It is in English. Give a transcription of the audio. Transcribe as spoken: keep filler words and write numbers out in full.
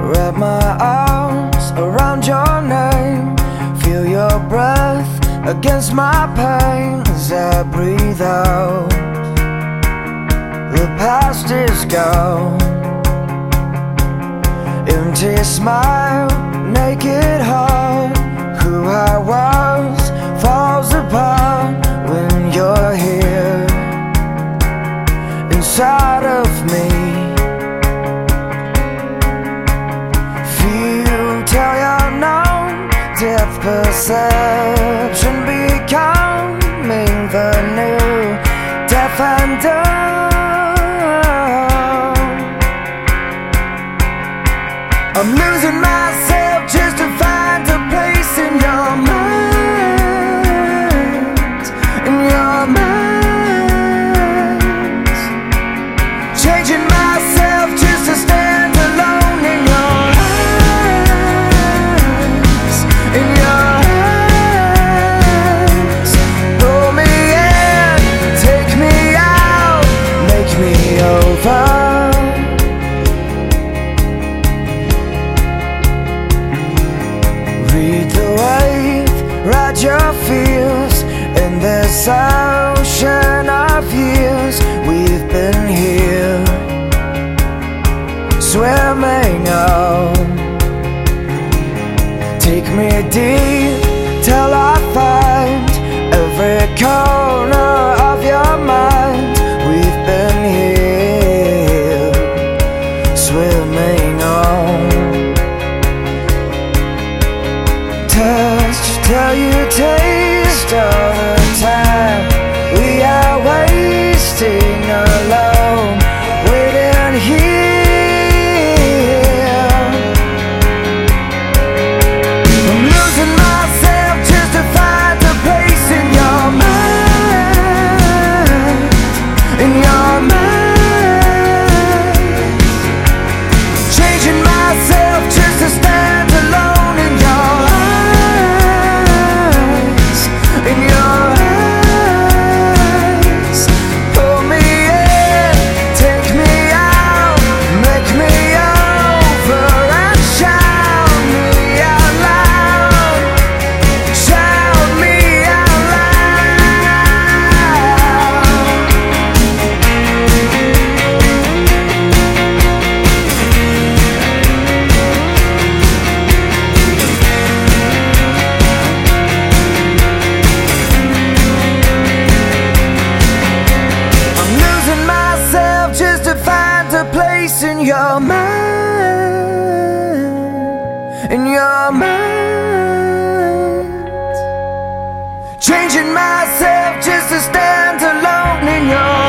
Wrap my arms around your name, feel your breath against my pain as I breathe out. The past is gone. Empty smile, naked heart. Who I was falls apart when you're here inside of me. Feel till you're numb, depth perception becoming the new deaf and dumb. I'm losing myself just to find a place in your mind, in your mind. Changing myself just to stand alone in your eyes, in your eyes. Pull me in, take me out, make me over. Read the wave, ride your fears in this ocean of years. We've been here, swimming on. Take me deep till I find every corner of your mind. We've been here, swimming on. Touch till you taste all the time we are wasting alone, waiting here. I'm losing myself just to find a place in your mind, in your mind. Changing myself just to stand alone in your eyes, in your eyes. Pull me in, take me out, make me over, and shout me out loud, shout me out I'm losing myself just to find a place in your mind, in your mind. Changing myself just to stand alone in your